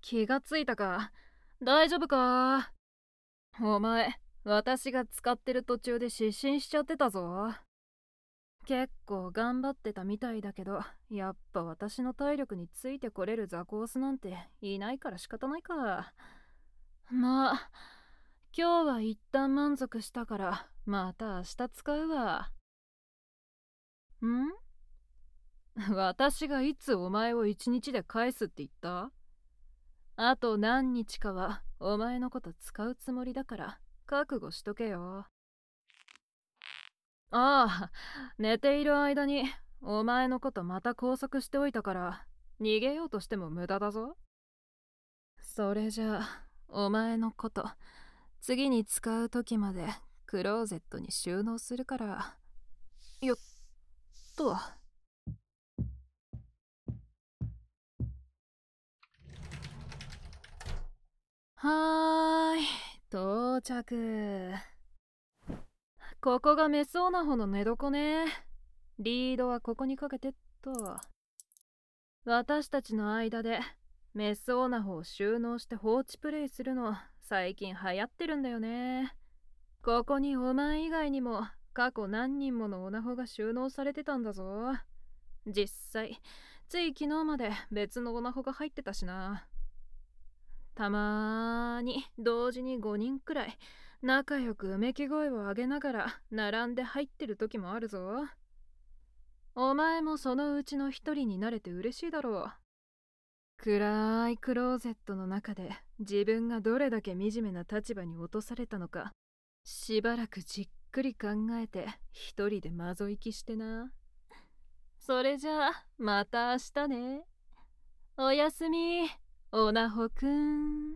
気がついたか。大丈夫か。お前、私が使ってる途中で失神しちゃってたぞ。結構頑張ってたみたいだけど、やっぱ私の体力についてこれるザコースなんていないから仕方ないか。まあ、今日は一旦満足したから、また明日使うわ。ん私がいつお前を一日で返すって言った？あと何日かはお前のこと使うつもりだから覚悟しとけよ。ああ、寝ている間にお前のことまた拘束しておいたから逃げようとしても無駄だぞ。それじゃあお前のこと次に使う時までクローゼットに収納するから。よっと。はーい、到着。ここがメスオナホの寝床ね。リードはここにかけてっと。私たちの間でメスオナホを収納して放置プレイするの最近流行ってるんだよね。ここにお前以外にも過去何人ものオナホが収納されてたんだぞ。実際つい昨日まで別のオナホが入ってたしな。たまーに同時に5人くらい仲良くうめき声を上げながら並んで入ってる時もあるぞ。お前もそのうちの一人になれて嬉しいだろう。暗いクローゼットの中で自分がどれだけ惨めな立場に落とされたのかしばらくじっくり考えて一人でマゾ息してな。それじゃあまた明日ね。おやすみ、おなほくん。